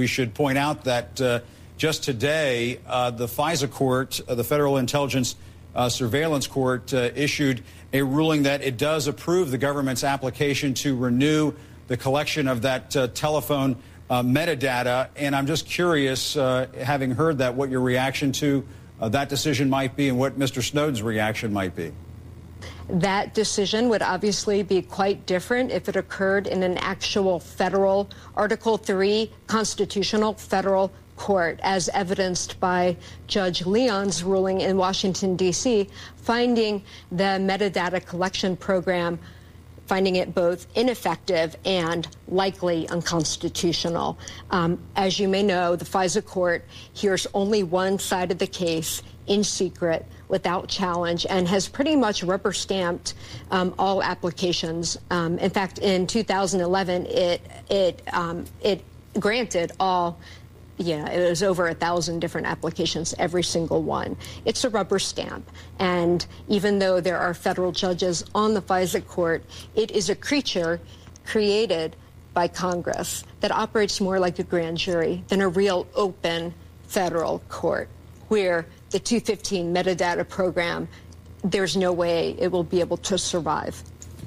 We should point out that just today, the FISA court, the Federal Intelligence Surveillance Court, issued a ruling that it does approve the government's application to renew the collection of that telephone metadata. And I'm just curious, having heard that, what your reaction to that decision might be and what Mr. Snowden's reaction might be. That decision would obviously be quite different if it occurred in an actual federal Article 3 constitutional federal court, as evidenced by Judge Leon's ruling in Washington, D.C., finding the metadata collection program, finding it both ineffective and likely unconstitutional. As you may know, the FISA court hears only one side of the case in secret, without challenge, and has pretty much rubber stamped all applications. In fact, in 2011, it granted all. It was over 1,000 different applications, every single one. It's a rubber stamp. And even though there are federal judges on the FISA court, it is a creature created by Congress that operates more like a grand jury than a real open federal court, where the 215 metadata program, there's no way it will be able to survive.